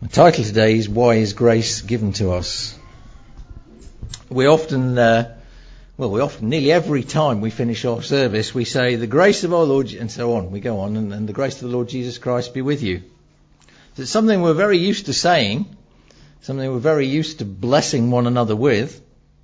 The title today is Why is Grace Given to Us? We often, nearly every time we finish our service, we say, the grace of our Lord, and so on. We go on, and the grace of the Lord Jesus Christ be with you. It's something we're very used to saying, something we're very used to blessing one another with.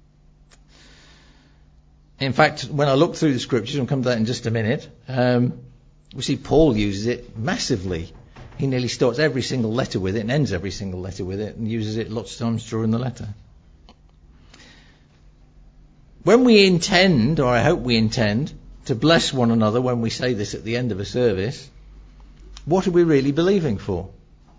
In fact, when I look through the scriptures, and we'll come to that in just a minute, we see Paul uses it massively. He nearly starts every single letter with it and ends every single letter with it and uses it lots of times during the letter. When we intend, or I hope we intend, to bless one another when we say this at the end of a service, what are we really believing for?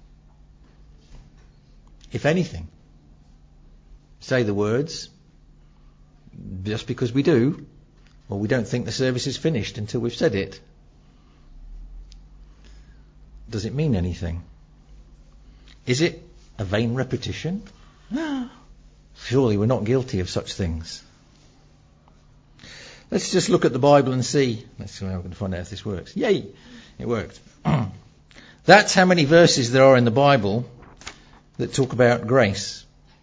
If anything, say the words just because we do, or we don't think the service is finished until we've said it. Does it mean anything? Is it a vain repetition? Surely we're not guilty of such things. Let's just look at the Bible and see. Let's see how we're going to find out if this works. Yay! It worked. That's how many verses there are in the Bible that talk about grace.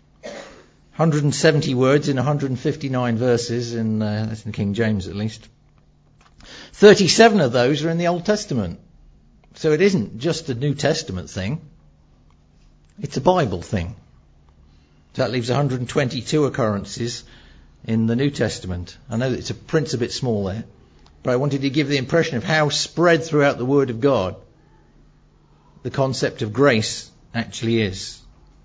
170 words in 159 verses, that's in King James at least. 37 of those are in the Old Testament. So it isn't just a New Testament thing. It's a Bible thing. So that leaves 122 occurrences in the New Testament. I know that it's a print's a bit small there, but I wanted to give the impression of how spread throughout the Word of God the concept of grace actually is.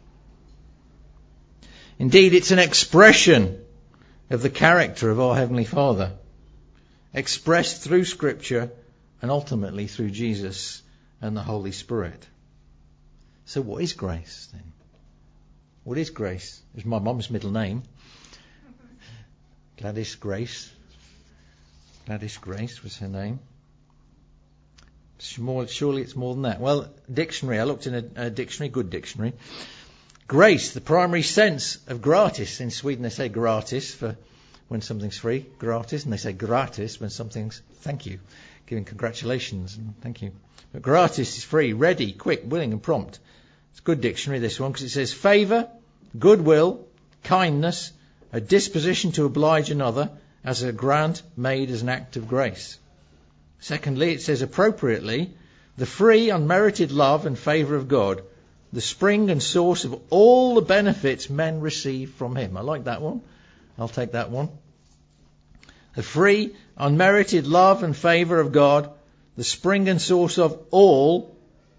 Indeed, it's an expression of the character of our Heavenly Father, expressed through Scripture and ultimately through Jesus and the Holy Spirit. So what is grace then? What is grace? It's my mum's middle name. Gladys Grace. Gladys Grace was her name. Surely it's more than that. Well, dictionary. I looked in a dictionary, good dictionary. Grace, the primary sense of gratis. In Sweden they say gratis for when something's free, gratis, and they say gratis when something's thank you, giving congratulations and thank you. But gratis is free, ready, quick, willing and prompt. It's a good dictionary, this one, because it says favour, goodwill, kindness, a disposition to oblige another as a grant made as an act of grace. Secondly, it says appropriately, the free, unmerited love and favour of God, the spring and source of all the benefits men receive from Him. I like that one. I'll take that one. The free, unmerited love and favour of God, the spring and source of all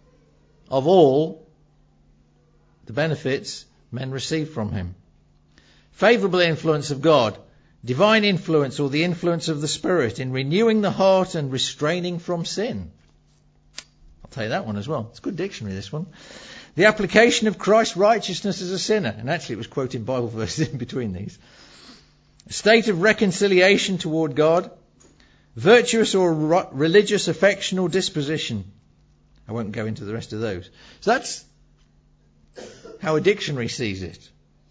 the benefits men receive from Him. Favourable influence of God, divine influence or the influence of the Spirit in renewing the heart and restraining from sin. I'll tell you that one as well. It's a good dictionary, this one. The application of Christ's righteousness as a sinner. And actually it was quoting Bible verses in between these. A state of reconciliation toward God. Virtuous or religious affection or disposition. I won't go into the rest of those. So that's how a dictionary sees it.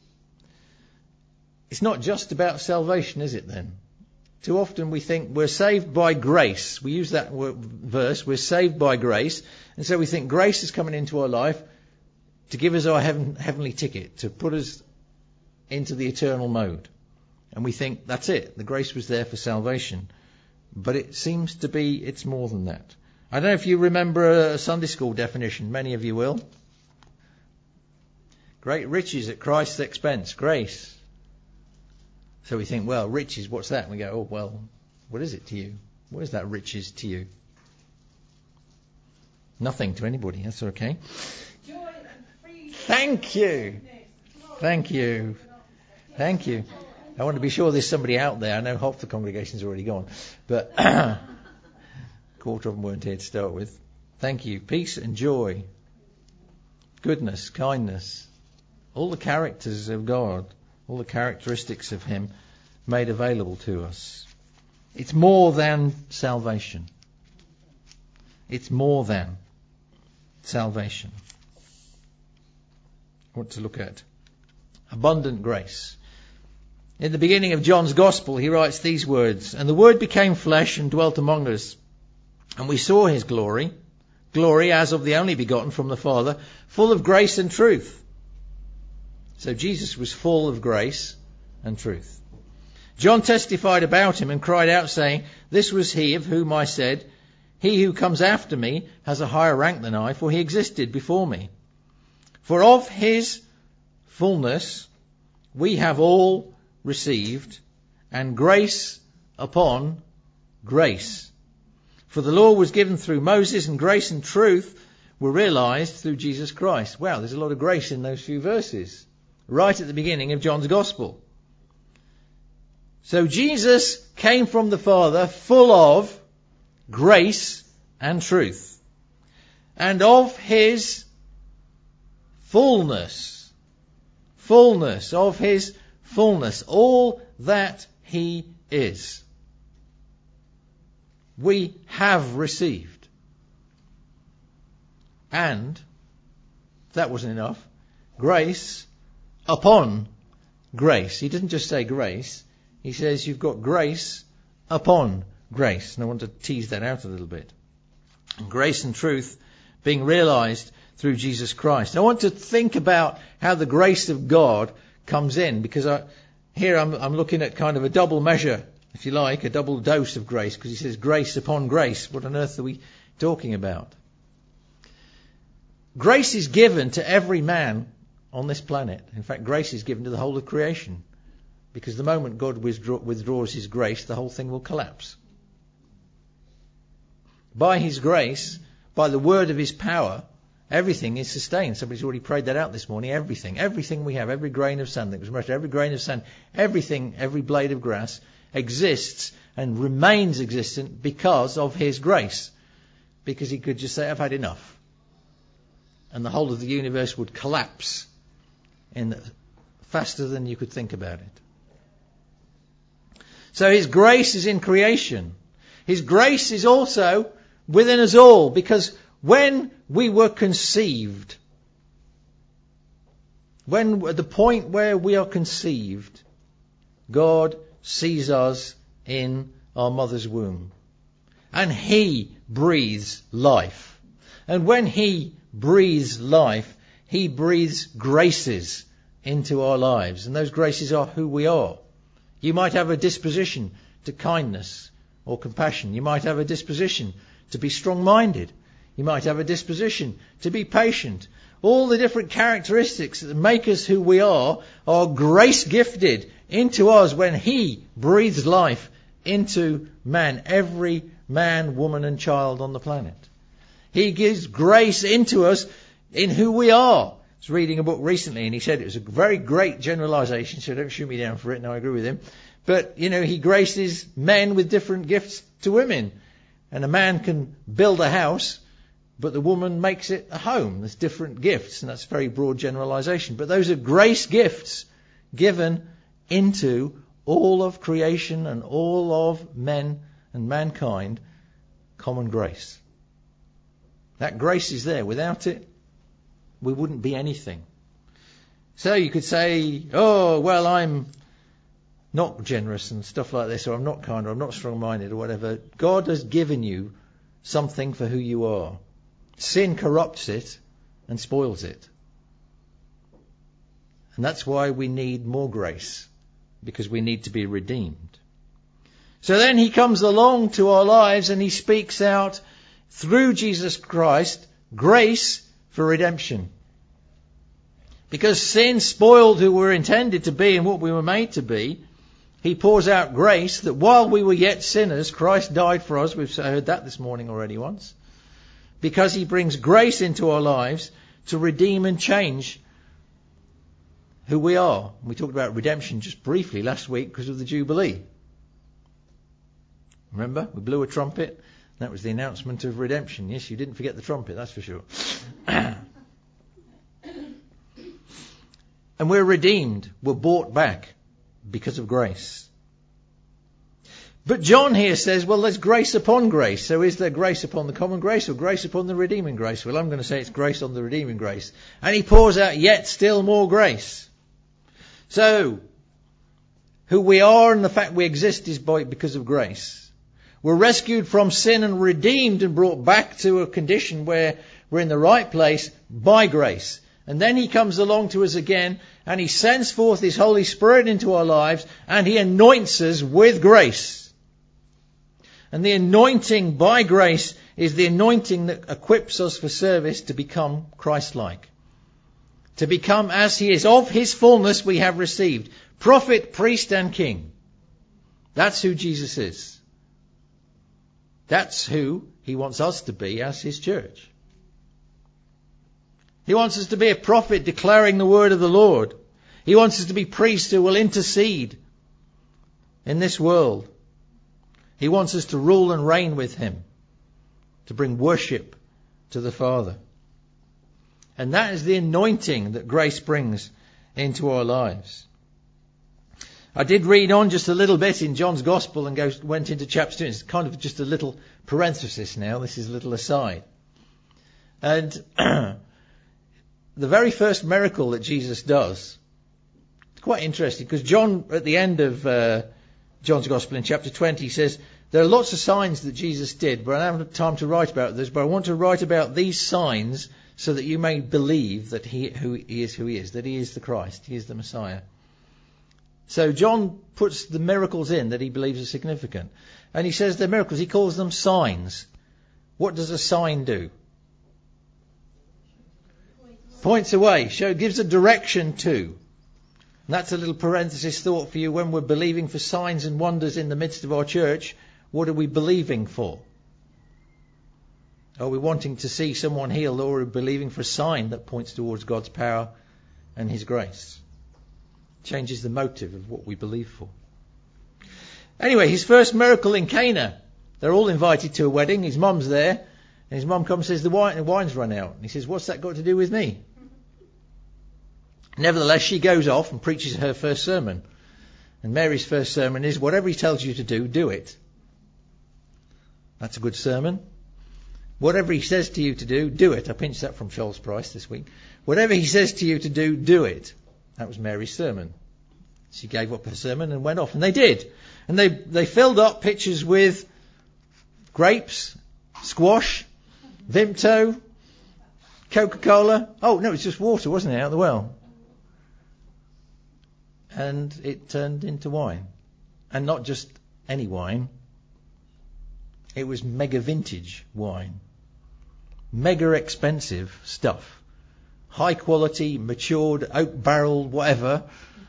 It's not just about salvation, is it then? Too often we think we're saved by grace. We use that verse, we're saved by grace. And so we think grace is coming into our life to give us our heavenly ticket, to put us into the eternal mode. And we think that's it. The grace was there for salvation. But it seems to be it's more than that. I don't know if you remember a Sunday school definition. Many of you will. Great riches at Christ's expense. Grace. So we think, well, riches, what's that? And we go, oh, well, what is it to you? What is that riches to you? Nothing to anybody. That's okay. Joy and freedom. Thank you. Thank you. Thank you. I want to be sure there's somebody out there. I know half the congregation's already gone, but a quarter of them weren't here to start with. Thank you. Peace and joy, goodness, kindness, all the characters of God, all the characteristics of Him made available to us. It's more than salvation. It's more than salvation. I want to look at abundant grace. In the beginning of John's Gospel, he writes these words, "And the Word became flesh and dwelt among us, and we saw His glory, glory as of the only begotten from the Father, full of grace and truth. So Jesus was full of grace and truth. John testified about him and cried out, saying, "This was he of whom I said, he who comes after me has a higher rank than I, for he existed before me. For of his fullness we have all received, and grace upon grace. For the law was given through Moses, and grace and truth were realized through Jesus Christ." Wow, there's a lot of grace in those few verses, right at the beginning of John's Gospel. So Jesus came from the Father full of grace and truth, and of his fullness, of his fullness, all that he is, we have received. And if that wasn't enough, grace upon grace. He didn't just say grace. He says you've got grace upon grace. And I want to tease that out a little bit. And grace and truth being realized through Jesus Christ. I want to think about how the grace of God comes in, because I'm looking at kind of a double measure, if you like, a double dose of grace, because he says grace upon grace. What on earth are we talking about? Grace is given to every man on this planet. In fact, grace is given to the whole of creation, because the moment God withdraws his grace, the whole thing will collapse. By his grace, by the word of his power, everything is sustained. Somebody's already prayed that out this morning. Everything we have, every grain of sand that was measured, every grain of sand, everything, every blade of grass exists and remains existent because of his grace. Because he could just say, "I've had enough." And the whole of the universe would collapse faster than you could think about it. So his grace is in creation. His grace is also within us all, because when we were conceived, when at the point where we are conceived, God sees us in our mother's womb, and he breathes life. And when he breathes life, he breathes graces into our lives, and those graces are who we are. You might have a disposition to kindness or compassion. You might have a disposition to be strong-minded. You might have a disposition to be patient. All the different characteristics that make us who we are grace gifted into us when he breathes life into man, every man, woman and child on the planet. He gives grace into us in who we are. I was reading a book recently, and he said it was a very great generalization, so don't shoot me down for it. No, I agree with him. But, he graces men with different gifts to women. And a man can build a house, but the woman makes it a home. There's different gifts, and that's a very broad generalization. But those are grace gifts given into all of creation and all of men and mankind, common grace. That grace is there. Without it, we wouldn't be anything. So you could say, "Oh, well, I'm not generous and stuff like this, or I'm not kind, or I'm not strong-minded, or whatever." God has given you something for who you are. Sin corrupts it and spoils it. And that's why we need more grace, because we need to be redeemed. So then he comes along to our lives and he speaks out through Jesus Christ grace for redemption. Because sin spoiled who we were intended to be and what we were made to be, he pours out grace that while we were yet sinners, Christ died for us. We've heard that this morning already once. Because he brings grace into our lives to redeem and change who we are. We talked about redemption just briefly last week because of the Jubilee. Remember? We blew a trumpet. That was the announcement of redemption. Yes, you didn't forget the trumpet, that's for sure. And we're redeemed. We're bought back because of grace. But John here says, well, there's grace upon grace. So is there grace upon the common grace or grace upon the redeeming grace? Well, I'm going to say it's grace on the redeeming grace. And he pours out yet still more grace. So, who we are and the fact we exist is because of grace. We're rescued from sin and redeemed and brought back to a condition where we're in the right place by grace. And then he comes along to us again and he sends forth his Holy Spirit into our lives and he anoints us with grace. And the anointing by grace is the anointing that equips us for service to become Christ-like. To become as he is. Of his fullness we have received. Prophet, priest and king. That's who Jesus is. That's who he wants us to be as his church. He wants us to be a prophet declaring the word of the Lord. He wants us to be priests who will intercede in this world. He wants us to rule and reign with him, to bring worship to the Father. And that is the anointing that grace brings into our lives. I did read on just a little bit in John's Gospel and went into chapter 2. It's kind of just a little parenthesis now. This is a little aside. And the very first miracle that Jesus does, it's quite interesting because John, at the end of John's Gospel in chapter 20, says, there are lots of signs that Jesus did, but I don't have time to write about this, but I want to write about these signs so that you may believe that he is who he is, that he is the Christ, he is the Messiah. So John puts the miracles in that he believes are significant. And he says they're miracles, he calls them signs. What does a sign do? Points away, gives a direction to. And that's a little parenthesis thought for you when we're believing for signs and wonders in the midst of our church. What are we believing for? Are we wanting to see someone healed, or are we believing for a sign that points towards God's power and his grace? Changes the motive of what we believe for. Anyway, his first miracle in Cana. They're all invited to a wedding. His mum's there. And his mum comes and says, the wine's run out. And he says, what's that got to do with me? Nevertheless, she goes off and preaches her first sermon. And Mary's first sermon is, whatever he tells you to do it. That's a good sermon. Whatever he says to you to do it. I pinched that from Charles Price this week. Whatever he says to you to do it. That was Mary's sermon. She gave up her sermon and went off. And they did. And they filled up pitchers with grapes, squash, Vimto, Coca-Cola. Oh, no, it was just water, wasn't it, out of the well? And it turned into wine. And not just any wine. It was mega vintage wine. Mega expensive stuff. High quality, matured, oak barreled, whatever.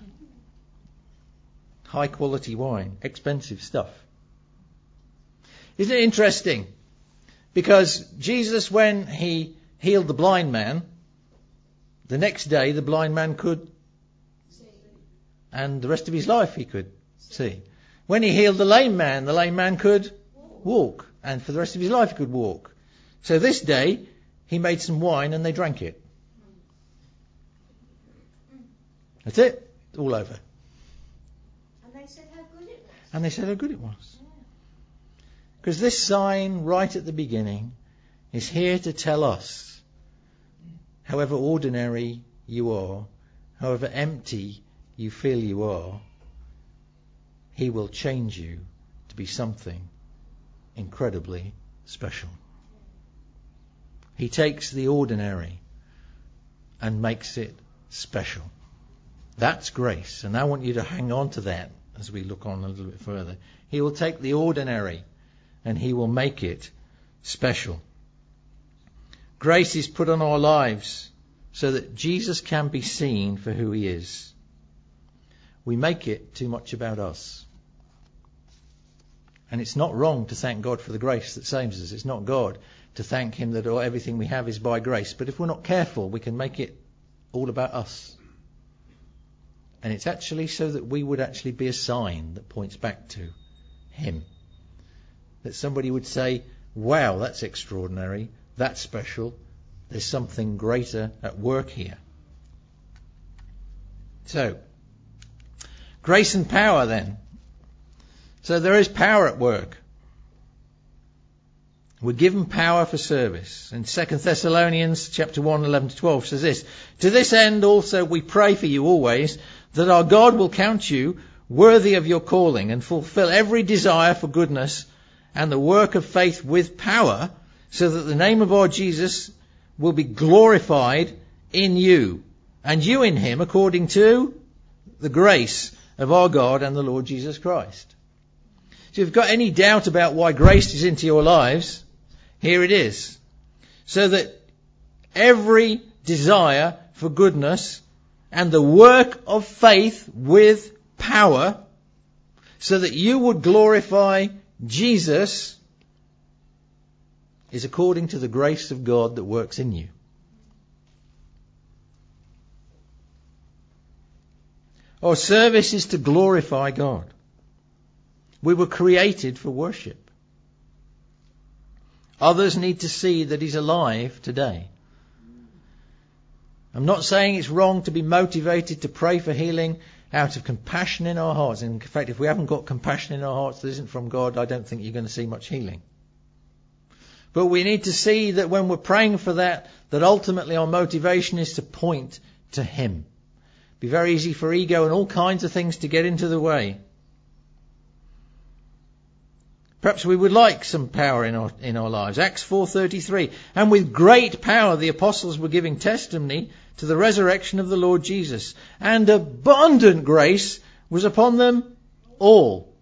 High quality wine. Expensive stuff. Isn't it interesting? Because Jesus, when he healed the blind man, the next day the blind man could see. And the rest of his life he could see. When he healed the lame man could walk. And for the rest of his life he could walk. So this day he made some wine and they drank it. That's it. It's all over. And they said how good it was. Because this sign right at the beginning is here to tell us, however ordinary you are, however empty you feel you are, he will change you to be something incredibly special. He takes the ordinary and makes it special. That's grace, and I want you to hang on to that as we look on a little bit further. He will take the ordinary and he will make it special. Grace is put on our lives so that Jesus can be seen for who he is. We make it too much about us. And it's not wrong to thank God for the grace that saves us. It's not God to thank him that everything we have is by grace. But if we're not careful, we can make it all about us. And it's actually so that we would actually be a sign that points back to him. That somebody would say, wow, that's extraordinary, that's special, there's something greater at work here. So, grace and power then. So there is power at work. We're given power for service. And 2 Thessalonians chapter 1, 11-12 says this, to this end also we pray for you always, that our God will count you worthy of your calling and fulfill every desire for goodness and the work of faith with power, so that the name of our Jesus will be glorified in you, and you in him, according to the grace of our God and the Lord Jesus Christ. So if you've got any doubt about why grace is into your lives, here it is. So that every desire for goodness and the work of faith with power, so that you would glorify Jesus, is according to the grace of God that works in you. Our service is to glorify God. We were created for worship. Others need to see that he's alive today. I'm not saying it's wrong to be motivated to pray for healing out of compassion in our hearts. In fact, if we haven't got compassion in our hearts that isn't from God, I don't think you're going to see much healing. But we need to see that when we're praying for that ultimately our motivation is to point to him. It'd be very easy for ego and all kinds of things to get into the way. Perhaps we would like some power in our lives. Acts 4:33. And with great power the apostles were giving testimony to the resurrection of the Lord Jesus. And abundant grace was upon them all.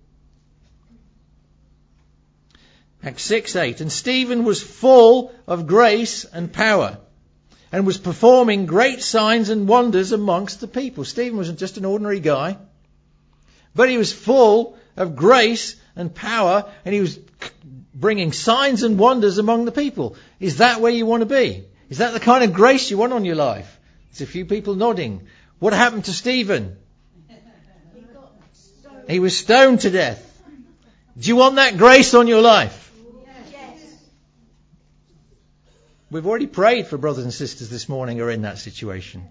Acts 6:8. And Stephen was full of grace and power, and was performing great signs and wonders amongst the people. Stephen wasn't just an ordinary guy, but he was full of grace and power, and he was bringing signs and wonders among the people. Is that where you want to be? Is that the kind of grace you want on your life? There's a few people nodding. What happened to Stephen? He was stoned to death. Do you want that grace on your life? Yes. We've already prayed for brothers and sisters this morning who are in that situation.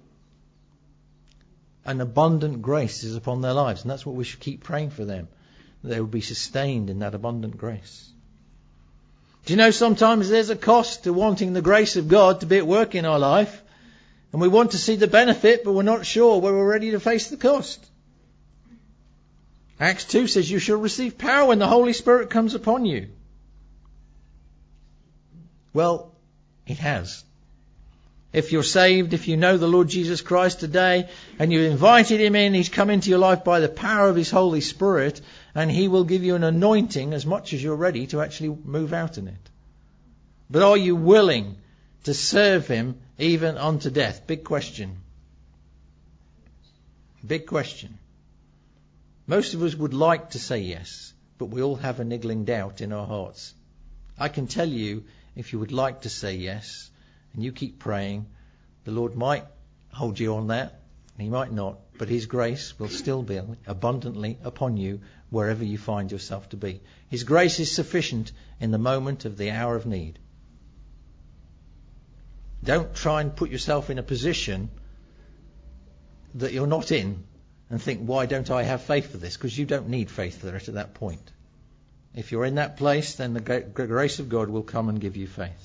An abundant grace is upon their lives, and that's what we should keep praying for them. They will be sustained in that abundant grace. Do you know sometimes there's a cost to wanting the grace of God to be at work in our life, and we want to see the benefit, but we're not sure whether we're ready to face the cost. Acts 2 says you shall receive power when the Holy Spirit comes upon you. Well, it has. If you're saved, if you know the Lord Jesus Christ today, and you invited him in, he's come into your life by the power of his Holy Spirit, and he will give you an anointing as much as you're ready to actually move out in it. But are you willing to serve him even unto death? Big question. Big question. Most of us would like to say yes, but we all have a niggling doubt in our hearts. I can tell you, if you would like to say yes, and you keep praying, the Lord might hold you on that, and he might not, but his grace will still be abundantly upon you wherever you find yourself to be. His grace is sufficient in the moment of the hour of need. Don't try and put yourself in a position that you're not in and think, why don't I have faith for this? Because you don't need faith for it at that point. If you're in that place, then the grace of God will come and give you faith.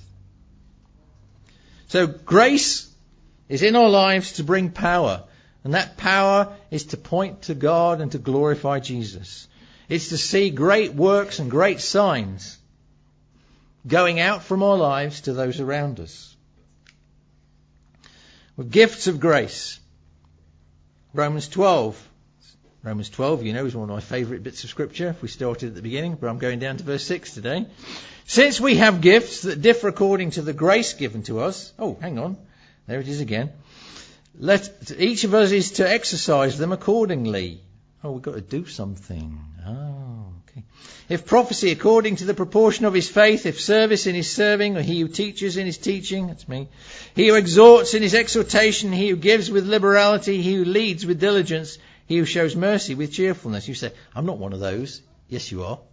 So grace is in our lives to bring power. And that power is to point to God and to glorify Jesus. It's to see great works and great signs going out from our lives to those around us. With gifts of grace. Romans 12, you know, is one of my favourite bits of scripture. If we started at the beginning, but I'm going down to verse 6 today. Since we have gifts that differ according to the grace given to us. Oh, hang on. There it is again. Each of us is to exercise them accordingly. Oh, we've got to do something. Oh, okay. If prophecy according to the proportion of his faith, if service in his serving, or he who teaches in his teaching, that's me. He who exhorts in his exhortation, he who gives with liberality, he who leads with diligence, he who shows mercy with cheerfulness. You say, I'm not one of those. Yes, you are.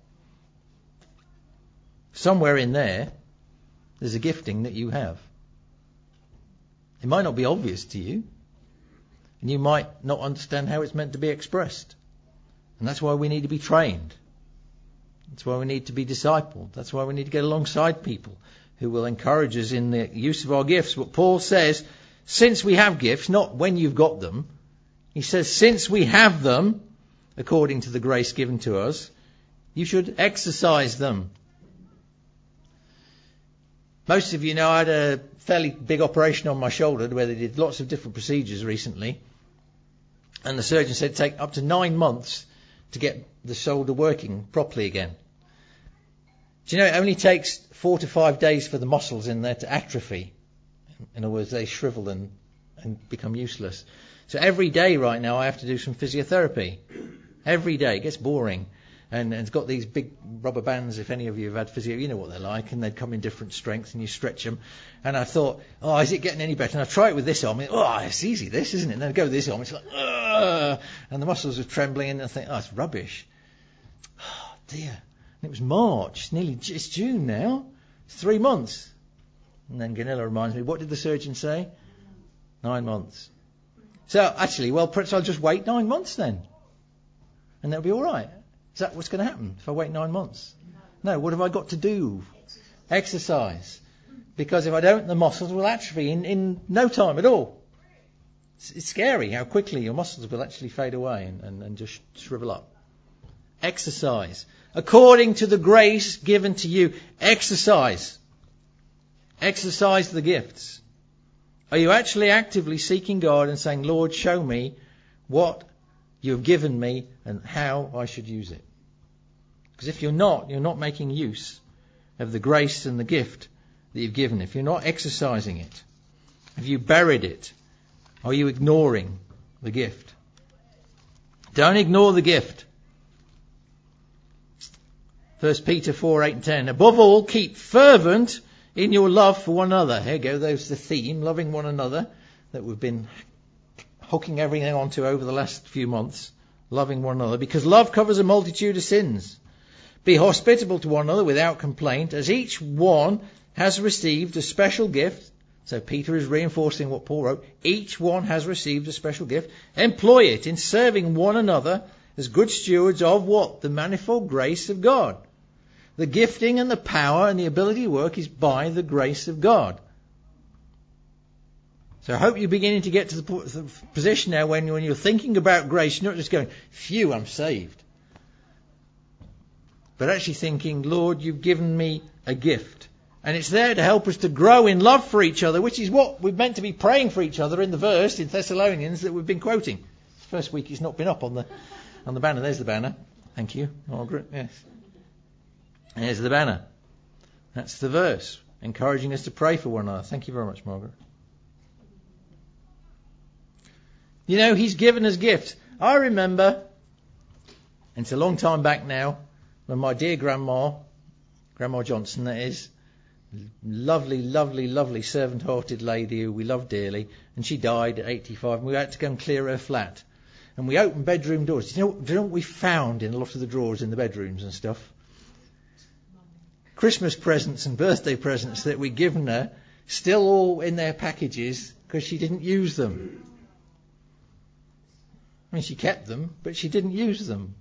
Somewhere in there's a gifting that you have. It might not be obvious to you, and you might not understand how it's meant to be expressed. And that's why we need to be trained. That's why we need to be discipled. That's why we need to get alongside people who will encourage us in the use of our gifts. But Paul says, since we have gifts, not when you've got them. He says, since we have them, according to the grace given to us, You should exercise them. Most of you know I had a fairly big operation on my shoulder where they did lots of different procedures recently. And the surgeon said it'd take up to 9 months to get the shoulder working properly again. Do you know it only takes 4 to 5 days for the muscles in there to atrophy? In other words, they shrivel and become useless. So every day right now I have to do some physiotherapy. Every day. It gets boring. And it's got these big rubber bands, if any of you have had physio, you know what they're like, and they come in different strengths and you stretch them. And I thought, oh, is it getting any better? And I try it with this arm, and, oh, it's easy this, isn't it? And then I go with this arm, it's like, ugh, and the muscles are trembling, and I think, oh, it's rubbish. Oh, dear. And it was March, it's June now. It's 3 months. And then Ganilla reminds me, what did the surgeon say? 9 months. So actually, well, perhaps I'll just wait 9 months then. And that'll be all right. Is that what's going to happen if I wait 9 months? No, what have I got to do? Exercise. Because if I don't, the muscles will atrophy in no time at all. It's scary how quickly your muscles will actually fade away and just shrivel up. Exercise. According to the grace given to you, exercise. Exercise the gifts. Are you actually actively seeking God and saying, Lord, show me what you have given me and how I should use it? Because if you're not making use of the grace and the gift that you've given. If you're not exercising it, have you buried it? Are you ignoring the gift? Don't ignore the gift. 1 Peter 4, 8 and 10. Above all, keep fervent in your love for one another. Here you go, there's the theme, loving one another, that we've been hooking everything onto over the last few months. Loving one another, because love covers a multitude of sins. Be hospitable to one another without complaint, as each one has received a special gift. So Peter is reinforcing what Paul wrote. Each one has received a special gift. Employ it in serving one another as good stewards of what? The manifold grace of God. The gifting and the power and the ability to work is by the grace of God. So I hope you're beginning to get to the position now when you're thinking about grace, you're not just going, phew, I'm saved. But actually thinking, Lord, you've given me a gift. And it's there to help us to grow in love for each other, which is what we're meant to be praying for each other in the verse in Thessalonians that we've been quoting. First week it's not been up on the banner. There's the banner. Thank you, Margaret. Yes. There's the banner. That's the verse, encouraging us to pray for one another. Thank you very much, Margaret. You know, he's given us gifts. I remember, and it's a long time back now, when my dear Grandma Johnson, that is, lovely, lovely, lovely servant-hearted lady who we love dearly, and she died at 85, and we had to go and clear her flat. And we opened bedroom doors. Do you know what we found in a lot of the drawers in the bedrooms and stuff? Christmas presents and birthday presents that we'd given her, still all in their packages, because she didn't use them. I mean, she kept them, but she didn't use them.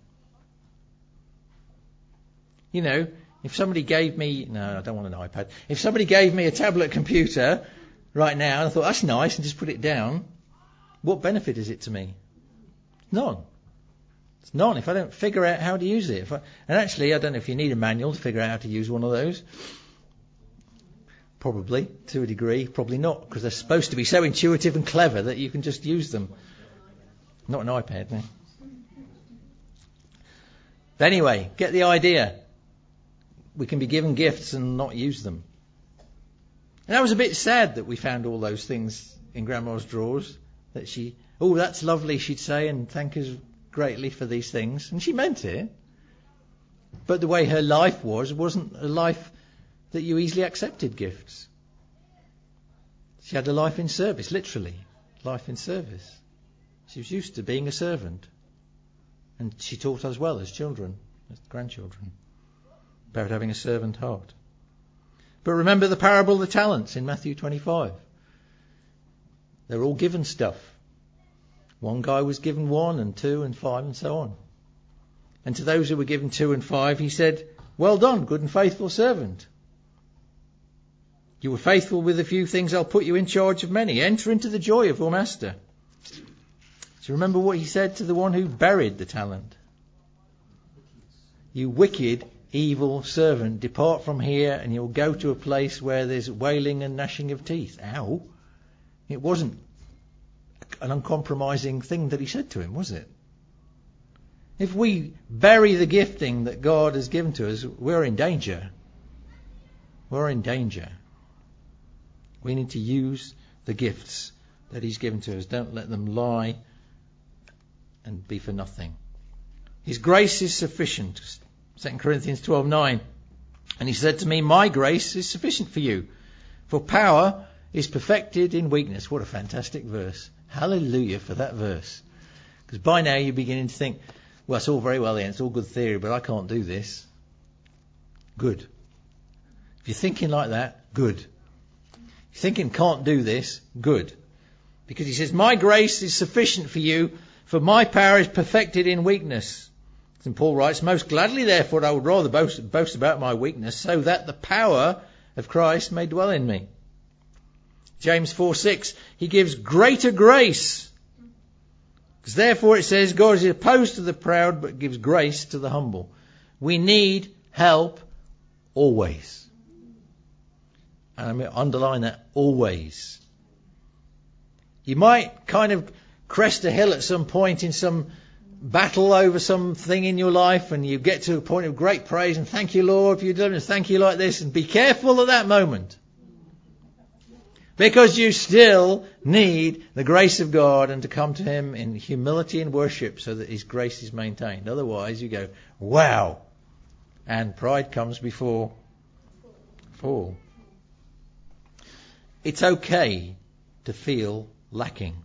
You know, if somebody gave me... No, I don't want an iPad. If somebody gave me a tablet computer right now, and I thought, that's nice, and just put it down, what benefit is it to me? None. It's none if I don't figure out how to use it. And actually, I don't know if you need a manual to figure out how to use one of those. Probably, to a degree. Probably not, because they're supposed to be so intuitive and clever that you can just use them. Not an iPad, no. But anyway, get the idea. We can be given gifts and not use them. And I was a bit sad that we found all those things in Grandma's drawers. That she, oh, that's lovely, she'd say, and thank us greatly for these things. And she meant it. But the way her life wasn't a life that you easily accepted gifts. She had a life in service, literally. Life in service. She was used to being a servant. And she taught us well as children, as grandchildren, about having a servant heart. But remember the parable of the talents in Matthew 25. They're all given stuff. One guy was given 1 and 2 and 5 and so on. And to those who were given 2 and 5, he said, well done, good and faithful servant. You were faithful with a few things, I'll put you in charge of many. Enter into the joy of your master. So remember what he said to the one who buried the talent. You wicked, evil servant, depart from here and you'll go to a place where there's wailing and gnashing of teeth. Ow. It wasn't an uncompromising thing that he said to him, was it? If we bury the gifting that God has given to us, we're in danger. We're in danger. We need to use the gifts that he's given to us. Don't let them lie and be for nothing. His grace is sufficient. 2 Corinthians 12:9. And he said to me, my grace is sufficient for you, for power is perfected in weakness. What a fantastic verse. Hallelujah for that verse. Because by now you're beginning to think, well, it's all very well then, it's all good theory, but I can't do this. Good. If you're thinking like that, good. If you're thinking can't do this, good. Because he says, my grace is sufficient for you, for my power is perfected in weakness. And Paul writes, most gladly therefore I would rather boast about my weakness, so that the power of Christ may dwell in me. James 4:6, he gives greater grace. Because therefore it says, God is opposed to the proud, but gives grace to the humble. We need help always. And I'm going to underline that, always. You might kind of crest a hill at some point in some battle over something in your life, and you get to a point of great praise and thank you, Lord, for your deliverance, thank you like this, and be careful at that moment. Because you still need the grace of God and to come to him in humility and worship so that his grace is maintained. Otherwise you go, wow. And pride comes before fall. It's okay to feel lacking,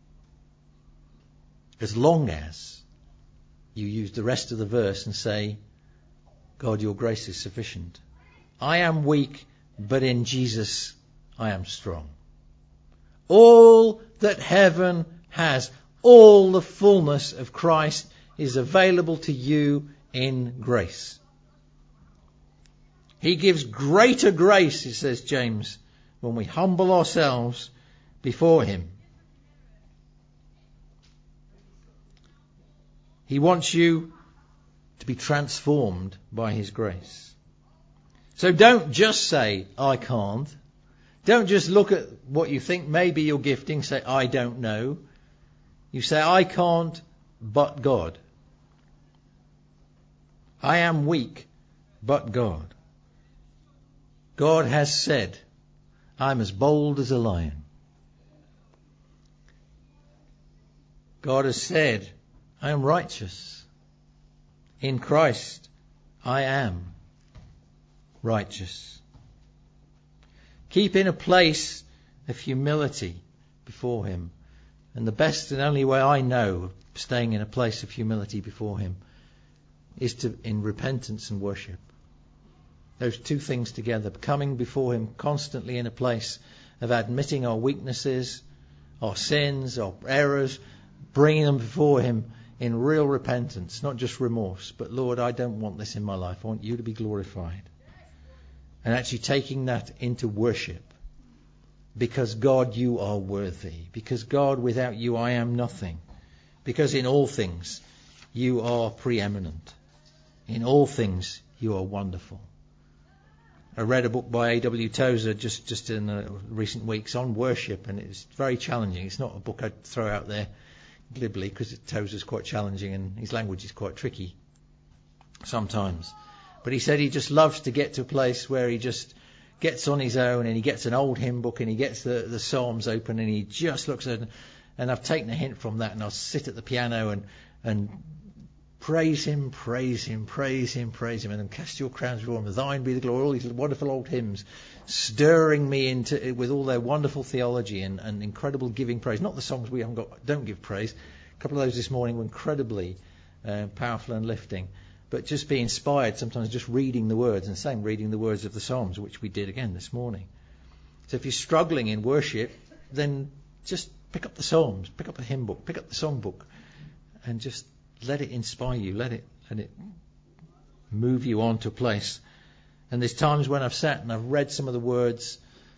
as long as you use the rest of the verse and say, God, your grace is sufficient. I am weak, but in Jesus I am strong. All that heaven has, all the fullness of Christ is available to you in grace. He gives greater grace, it says James, when we humble ourselves before him. He wants you to be transformed by his grace. So don't just say, I can't. Don't just look at what you think may be your gifting, say, I don't know. You say, I can't, but God. I am weak, but God. God has said, I'm as bold as a lion. God has said, I am righteous. In Christ, I am righteous. Keep in a place of humility before him. And the best and only way I know of staying in a place of humility before him is in repentance and worship. Those two things together, coming before him constantly in a place of admitting our weaknesses, our sins, our errors, bringing them before him in real repentance, not just remorse, but Lord, I don't want this in my life. I want you to be glorified. And actually taking that into worship. Because God, you are worthy. Because God, without you, I am nothing. Because in all things, you are preeminent. In all things, you are wonderful. I read a book by A.W. Tozer just in recent weeks on worship, and it's very challenging. It's not a book I'd throw out there glibly, because Tozer's quite challenging and his language is quite tricky sometimes. But he said he just loves to get to a place where he just gets on his own and he gets an old hymn book and he gets the Psalms open and he just looks at it. And I've taken a hint from that, and I'll sit at the piano and praise him, praise him, praise him, praise him, and then cast your crowns before him, thine be the glory, all these wonderful old hymns, stirring me into with all their wonderful theology and incredible giving praise. Not the songs we haven't got, don't give praise. A couple of those this morning were incredibly powerful and lifting. But just be inspired sometimes just reading the words, and same reading the words of the Psalms, which we did again this morning. So if you're struggling in worship, then just pick up the Psalms, pick up a hymn book, pick up the song book, and just let it inspire you, let it move you on to a place. And there's times when I've sat and I've read some of the words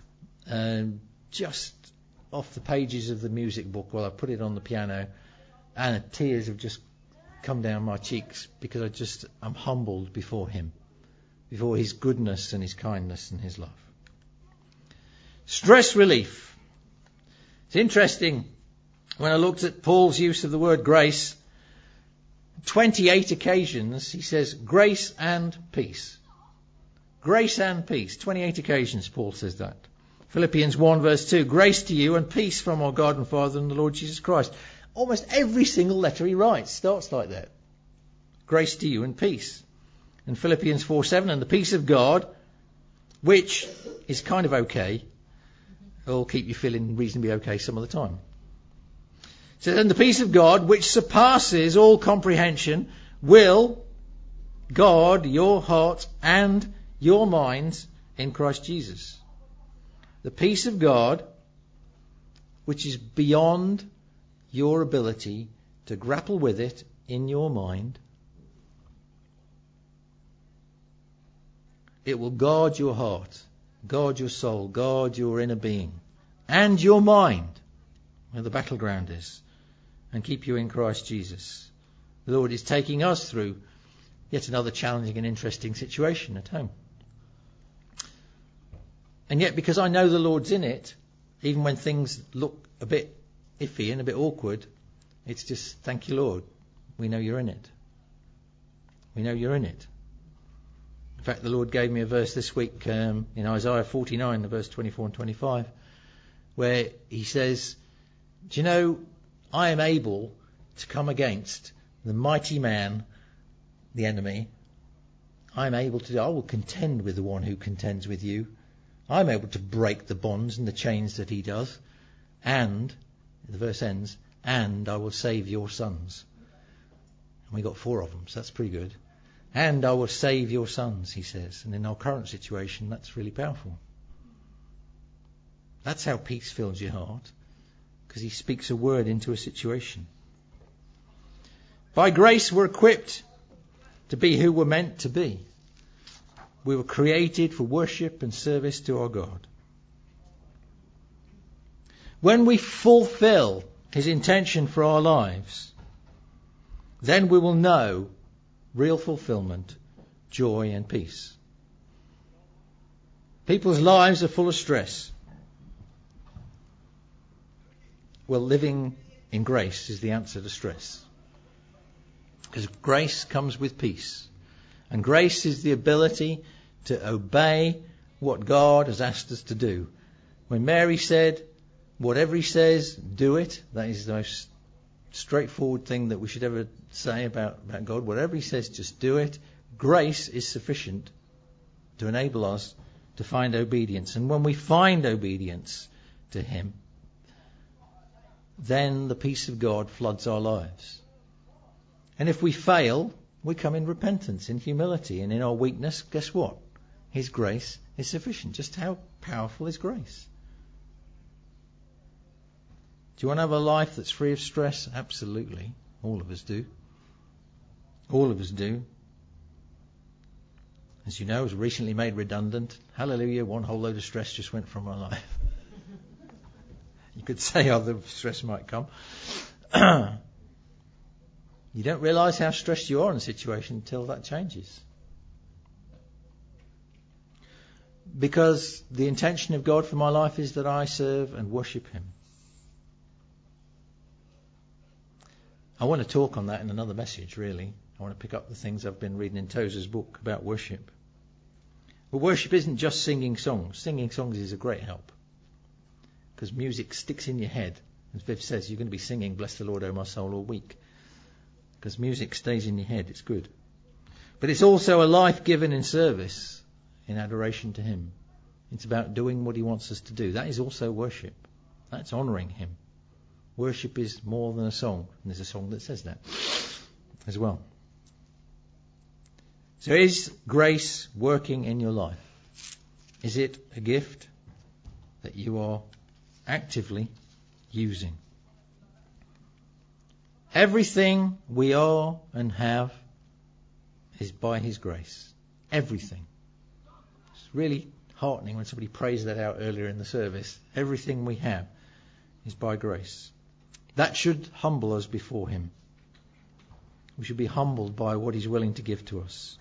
just off the pages of the music book while I put it on the piano, and tears have just come down my cheeks because I'm humbled before him, before his goodness and his kindness and his love. Stress relief. It's interesting, when I looked at Paul's use of the word grace, 28 occasions he says grace and peace. Grace and peace. 28 occasions Paul says that. Philippians 1 verse 2, grace to you and peace from our God and Father and the Lord Jesus Christ. Almost every single letter he writes starts like that. Grace to you and peace. And Philippians 4:7, and the peace of God, which is kind of okay, will keep you feeling reasonably okay some of the time. It says, and the peace of God, which surpasses all comprehension, will guard your heart and your minds in Christ Jesus. The peace of God, which is beyond your ability to grapple with it in your mind, it will guard your heart, guard your soul, guard your inner being, and your mind, where the battleground is, and keep you in Christ Jesus. The Lord is taking us through yet another challenging and interesting situation at home. And yet, because I know the Lord's in it, even when things look a bit iffy and a bit awkward, it's just, thank you, Lord. We know you're in it. We know you're in it. In fact, the Lord gave me a verse this week in Isaiah 49, verse 24 and 25, where he says, do you know, I am able to come against the mighty man, the enemy. I will contend with the one who contends with you. I'm able to break the bonds and the chains that he does. And, the verse ends, and I will save your sons. And we got 4 of them, so that's pretty good. And I will save your sons, he says. And in our current situation, that's really powerful. That's how peace fills your heart, because he speaks a word into a situation. By grace we're equipped to be who we're meant to be. We were created for worship and service to our God. When we fulfill his intention for our lives, then we will know real fulfillment, joy and peace. People's lives are full of stress. Well, living in grace is the answer to stress. Because grace comes with peace. And grace is the ability to obey what God has asked us to do. When Mary said, whatever he says, do it, that is the most straightforward thing that we should ever say about God. Whatever he says, just do it. Grace is sufficient to enable us to find obedience. And when we find obedience to him, then the peace of God floods our lives. And if we fail, we come in repentance, in humility, and in our weakness, guess what? His grace is sufficient. Just how powerful is grace? Do you want to have a life that's free of stress? Absolutely. All of us do. All of us do. As you know, I was recently made redundant. Hallelujah, one whole load of stress just went from my life. You could say other stress might come. You don't realise how stressed you are in a situation until that changes. Because the intention of God for my life is that I serve and worship him. I want to talk on that in another message, really. I want to pick up the things I've been reading in Tozer's book about worship. But worship isn't just singing songs. Singing songs is a great help. Because music sticks in your head. As Viv says, you're going to be singing Bless the Lord, O my soul, all week. Because music stays in your head. It's good. But it's also a life given in service, in adoration to him. It's about doing what he wants us to do. That is also worship. That's honouring him. Worship is more than a song. And there's a song that says that as well. So is grace working in your life? Is it a gift that you are actively using? Everything we are and have is by his grace. Everything. It's really heartening when somebody prays that out earlier in the service. Everything we have is by grace. That should humble us before him. We should be humbled by what He's willing to give to us.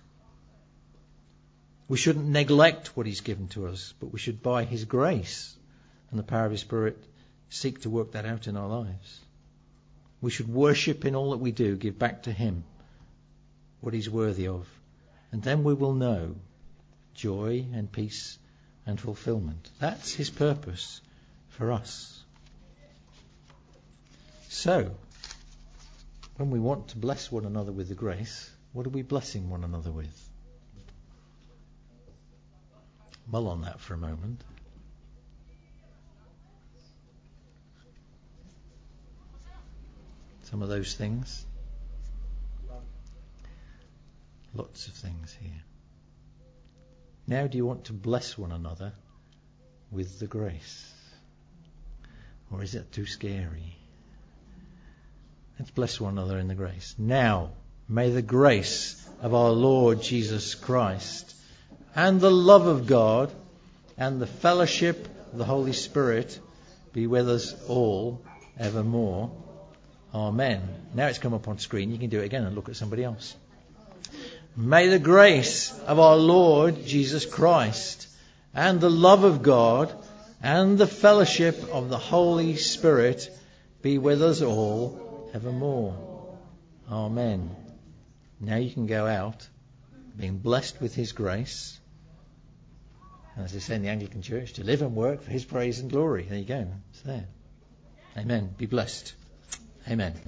We shouldn't neglect what He's given to us, but we should, by His grace and the power of His Spirit, seek to work that out in our lives. We should worship in all that we do, give back to Him what He's worthy of. And then we will know joy and peace and fulfillment. That's His purpose for us. So, when we want to bless one another with the grace, what are we blessing one another with? Mull on that for a moment. Some of those things. Lots of things here. Now, do you want to bless one another with the grace? Or is it too scary? Let's bless one another in the grace. Now, may the grace of our Lord Jesus Christ and the love of God and the fellowship of the Holy Spirit be with us all evermore. Amen. Now it's come up on screen. You can do it again and look at somebody else. May the grace of our Lord Jesus Christ and the love of God and the fellowship of the Holy Spirit be with us all evermore. Amen. Now you can go out being blessed with His grace, and as they say in the Anglican Church, to live and work for His praise and glory. There you go. It's there. Amen. Be blessed. Amen.